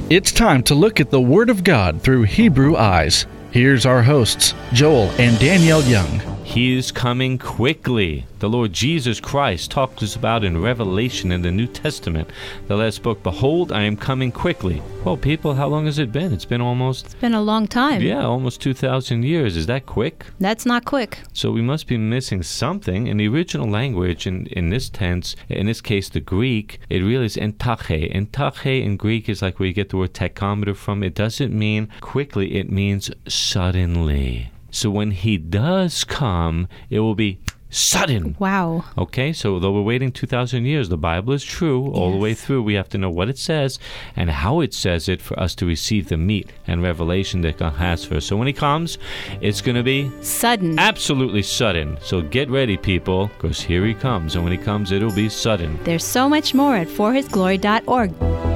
It's time to look at the Word of God through Hebrew eyes. Here's our hosts, Joel and Danielle Young. He is coming quickly. The Lord Jesus Christ talks about in Revelation in the New Testament, the last book, "Behold, I am coming quickly." Well, people, how long has it been? It's been a long time. Yeah, almost 2,000 years. Is that quick? That's not quick. So we must be missing something. In the original language, in this tense, in this case, the Greek, it really is entache. Entache in Greek is like where you get the word tachometer from. It doesn't mean quickly, it means suddenly. So when he does come, it will be sudden. Wow. Okay, so though we're waiting 2,000 years, the Bible is true all the way through. We have to know what it says and how it says it for us to receive the meat and revelation that God has for us. So when he comes, it's going to be sudden. Absolutely sudden. So get ready, people, because here he comes. And when he comes, it'll be sudden. There's so much more at forhisglory.org.